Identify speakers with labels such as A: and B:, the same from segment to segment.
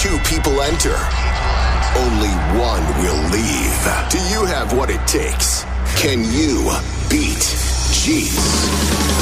A: 2 people enter. Only 1 will leave. Do you have what it takes? Can you beat Jeets?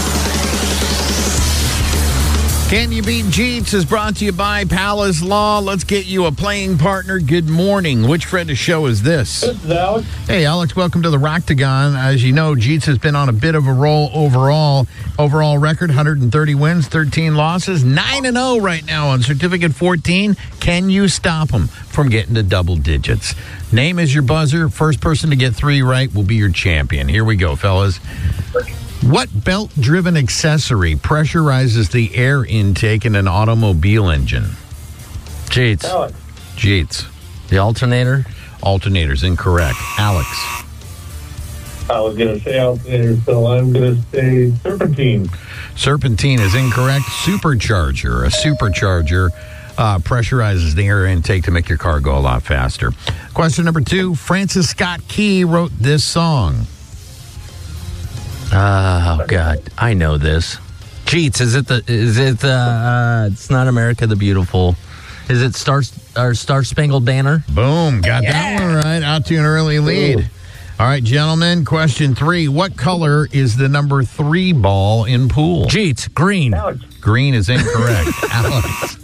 B: Can You Beat Jeets is brought to you by Palace Law. Let's get you a playing partner. Good morning. Which friend of show is this?
C: This is Alex.
B: Hey, Alex, welcome to the Roctagon. As you know, Jeets has been on a bit of a roll overall. Overall record, 130 wins, 13 losses, 9-0 right now on Certificate 14. Can you stop them from getting to double digits? Name is your buzzer. First person to get 3 right will be your champion. Here we go, fellas. What belt-driven accessory pressurizes the air intake in an automobile engine?
D: Jeets.
C: Alex.
B: Jeets.
D: The alternator?
B: Alternator's incorrect. Alex.
C: I was going to say alternator, so I'm going to say serpentine.
B: Serpentine is incorrect. Supercharger. A supercharger pressurizes the air intake to make your car go a lot faster. Question number 2. Francis Scott Key wrote this song.
D: Oh, God. I know this. Jeets, it's not America the Beautiful. Is it Star Spangled Banner?
B: Boom. Got that one right. Out to an early lead.
C: Ooh.
B: All right, gentlemen. Question 3. What color is the number 3 ball in pool?
D: Jeets, green.
C: Alex.
B: Green is incorrect. Alex.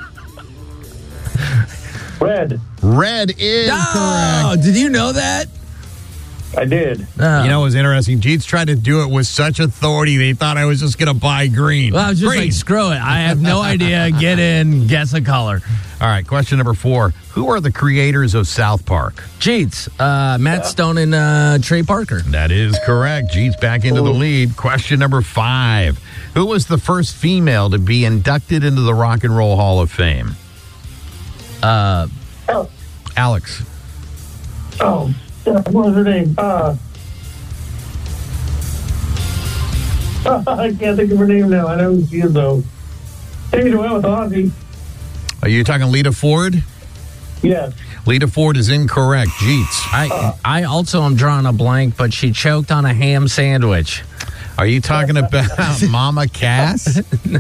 C: Red.
B: Red is correct.
D: Did you know that?
C: I did.
B: You know, it was interesting. Jeets tried to do it with such authority, they thought I was just going to buy green.
D: Well, I was just
B: green.
D: like, screw it. I have no idea. Get in, guess a color.
B: All right, question number 4. Who are the creators of South Park?
D: Jeets, Matt Stone and Trey Parker.
B: That is correct. Jeets back into the lead. Question number 5. Who was the first female to be inducted into the Rock and Roll Hall of Fame? Alex.
C: Oh, what was her name? I can't think of her name now. I know who she is, though. Take it away with Ozzy.
B: Are you talking Lita Ford?
C: Yes.
B: Lita Ford is incorrect. Jeets.
D: I also am drawing a blank, but she choked on a ham sandwich.
B: Are you talking about Mama Cass?
D: No.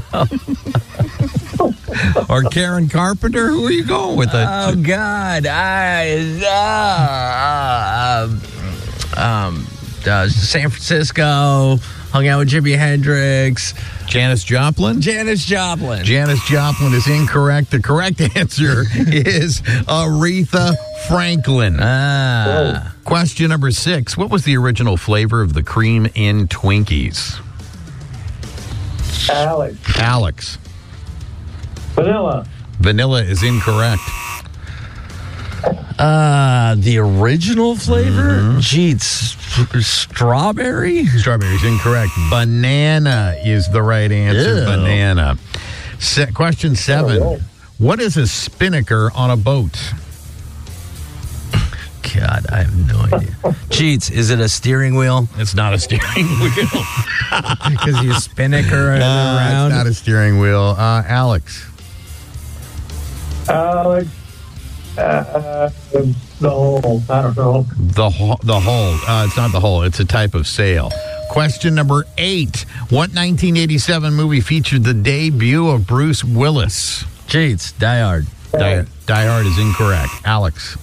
B: Or Karen Carpenter? Who are you going with?
D: Oh, God. San Francisco, hung out with Jimi Hendrix.
B: Janis Joplin?
D: Janis Joplin.
B: Janis Joplin is incorrect. The correct answer is Aretha Franklin. Question number 6. What was the original flavor of the cream in Twinkies? Alex.
C: Vanilla.
B: Vanilla is incorrect.
D: The original flavor? Jeets. Strawberry?
B: Strawberry is incorrect. Banana is the right answer.
D: Ew.
B: Banana. Question 7. What is a spinnaker on a boat?
D: God, I have no idea. Jeets, is it a steering wheel?
B: It's not a steering wheel.
D: Because you spinnaker around.
B: It's not a steering wheel. Alex.
C: The hole. I don't know.
B: The hull. It's not the hull. It's a type of sail. Question number 8. What 1987 movie featured the debut of Bruce Willis?
D: Jeets, Die Hard.
B: Die Hard is incorrect. Alex.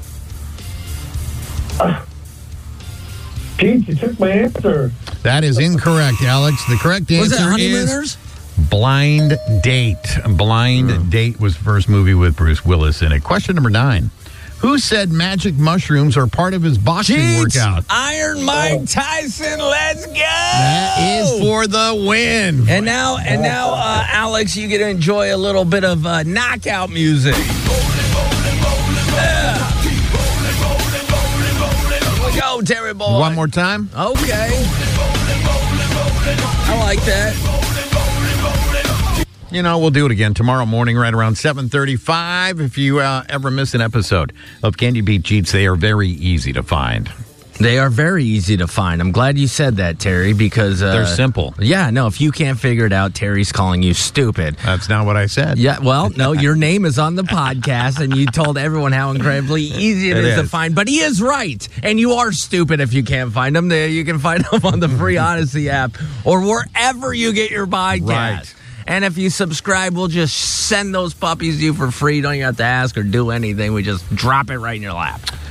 C: Jeez, you took my answer.
B: That is incorrect, Alex. The correct answer
D: Was that
B: is
D: Honeymooners?
B: Blind Date. Blind Date was the first movie with Bruce Willis in it. Question number 9. Who said magic mushrooms are part of his boxing workout?
D: Iron Mike Tyson, let's go!
B: That is for the win.
D: And now, Alex, you get to enjoy a little bit of knockout music. Here we go, Terry boy.
B: One more time?
D: Okay. I like that.
B: You know, we'll do it again tomorrow morning right around 7:35. If you ever miss an episode of Can You Beat Jeets, they are very easy to find.
D: They are very easy to find. I'm glad you said that, Terry, because...
B: they're simple.
D: Yeah, no, if you can't figure it out, Terry's calling you stupid.
B: That's not what I said.
D: Yeah, well, no, your name is on the podcast, and you told everyone how incredibly easy it is to find. But he is right, and you are stupid if you can't find them. You can find them on the free Odyssey app or wherever you get your podcast.
B: Right.
D: And if you subscribe, we'll just send those puppies to you for free. Don't even have to ask or do anything. We just drop it right in your lap.